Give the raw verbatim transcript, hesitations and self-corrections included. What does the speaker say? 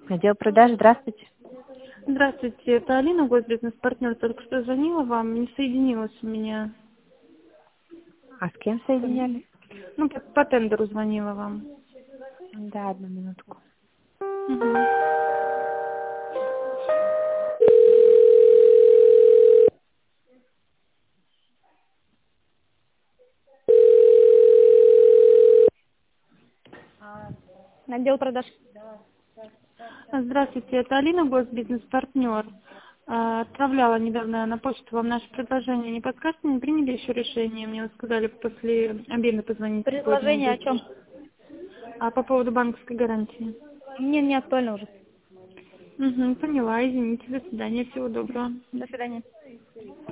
Отдел продаж, здравствуйте. Здравствуйте, это Алина, госбизнес-партнер. Только что звонила вам, не соединилась у меня. А с кем соединяли? Ну, по, по тендеру звонила вам. Да, одну минутку. Мгм. Отдел продаж. Здравствуйте, это Алина, госбизнес-партнер. А, Отправляла недавно на почту вам наше предложение. Не подскажете, не приняли еще решение? Мне вот сказали после обеда позвонить сегодня. Предложение о чем? А по поводу банковской гарантии. Мне не актуально уже. Угу, поняла, извините, до свидания, всего доброго. До свидания.